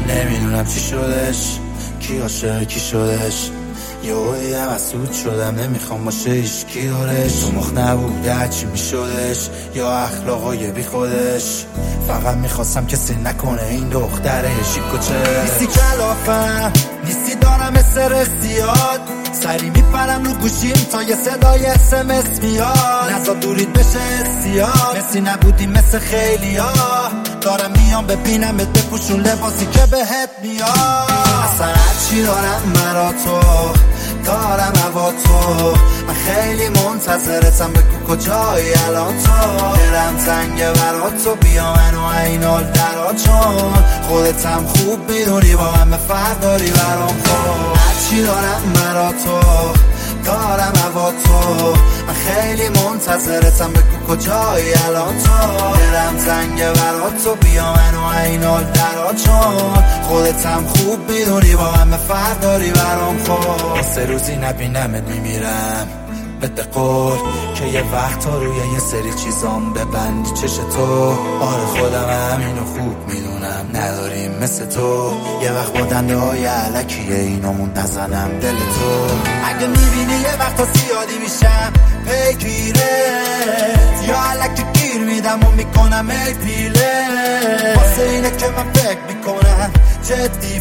نمیدونم چی شدش، کی عاشق کی شدش. یه مسعود شدم نمیخوام باشه ایشکی دارش. تو مخ نبوده چی میشدش، یا اخلاقای بی خودش. فقط میخواستم کسی نکنه این دختره شیکوچه. نیستی کلافم نیستی دارم استرسیاد، سری میپرم رو گوشیم تا یه صدای SMS میاد. نزا دورید بشه سیاد، مثی نبودی مثل خیلی ها. دارم میام ببینمت بپوشون لباسی که بهت میاد. اصلا هرچی دارم مرا تو دارم هوا تو. من خیلی منتظرتم بگو کجایی الان تو. دلم تنگه برا تو بیا منو اینال درا، چون خودتم خوب میدونی با همه فرق داری برام. خب هرچی دارم مرا تو دارم هوا تو. من خیلی منتظرتم بگو کجایی الان تو. دلم تنگه برا تو بیا منو اینال درا، چون خودتم خوب میدونی با همه فرق داری برام. خب 3 روزی نبینمت میمیرم بده قول که یه وقت تا روی یه سری چیزام ببندی چش تو. آره خودم همینو خوب میدونم نداریم مثل تو. یه وقت با دنده های علکیه اینامون نزنم دل تو. اگه میبینی یه وقت تا زیادی میشم پیگیره، یا علکی گیر میدم و میکنم ای پیله. واسه اینه که من فکر میکنم جدی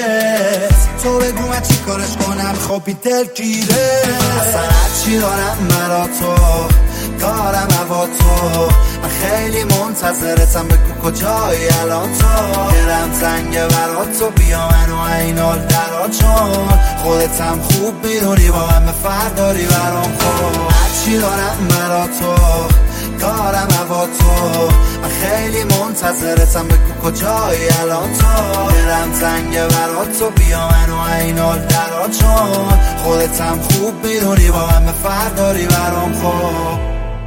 بس تو بگو من چی کارش کنم. خب این دل گیره. اصلا هرچی دارم مرا تو دارم هوا تو. من خیلی منتظرتم بگو کجایی الان تو. دلم تنگه برا تو بیا منو اینال درا، چون خودتم خوب میدونی با همه فرق داری برام. خب هرچی دارم مرا تو دارم هوا تو. من خیلی منتظرتم بگو کجایی الان تو. دلم تنگه برا تو بیا منو اینال درا، چون خودتم خوب میدونی با همه فرق داری برام. خب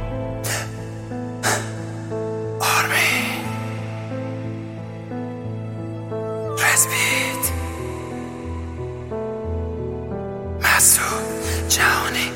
آرمین رزبیت مسعود جهانی.